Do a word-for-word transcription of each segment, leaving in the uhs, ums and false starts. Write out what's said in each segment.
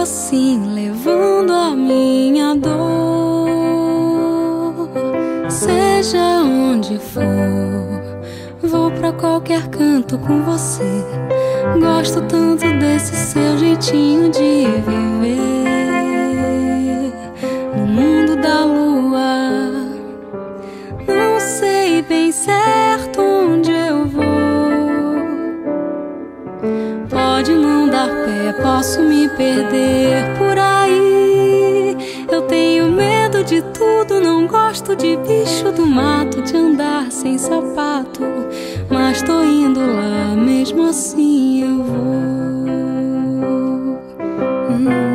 assim, levando a minha dor. Seja onde for, vou pra qualquer canto com você. Gosto tanto desse seu jeitinho de viver no mundo da lua. Não sei bem certo onde eu vou. Pode não dar pé, posso me perder por aí. Eu tenho medo de tudo, não gosto de bicho do mato, de andar sem sapato, mas tô indo lá, mesmo assim eu vou. hum.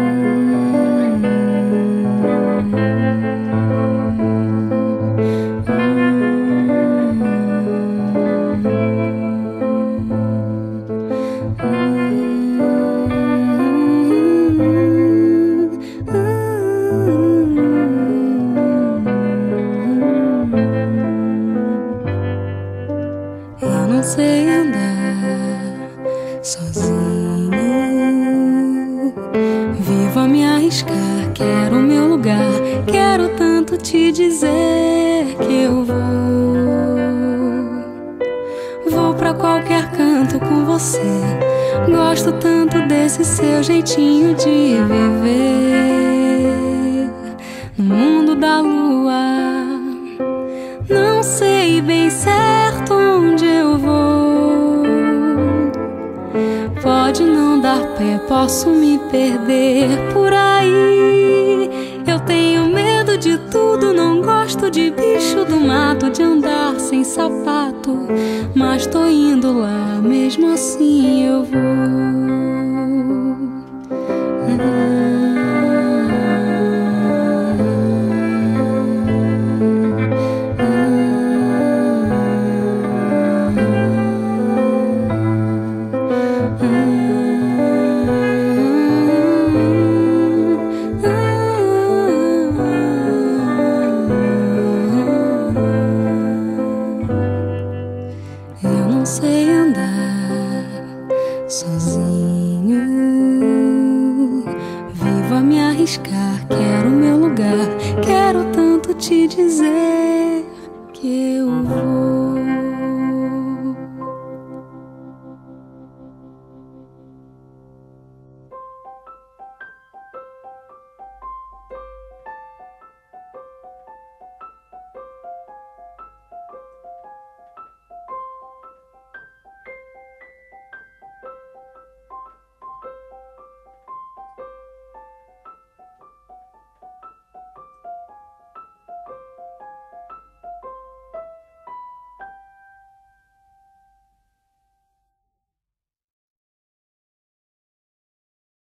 Eu não sei andar sozinho, vivo a me arriscar, quero o meu lugar. Quero tanto te dizer que eu vou. Vou pra qualquer canto com você. Gosto tanto desse seu jeitinho de viver no mundo da lua. Não sei bem certo onde eu vou. Pode não dar pé, posso me perder por aí. Eu tenho medo de tudo, não gosto de bicho do mato, de andar sem sapato, mas tô indo lá, mesmo assim eu vou.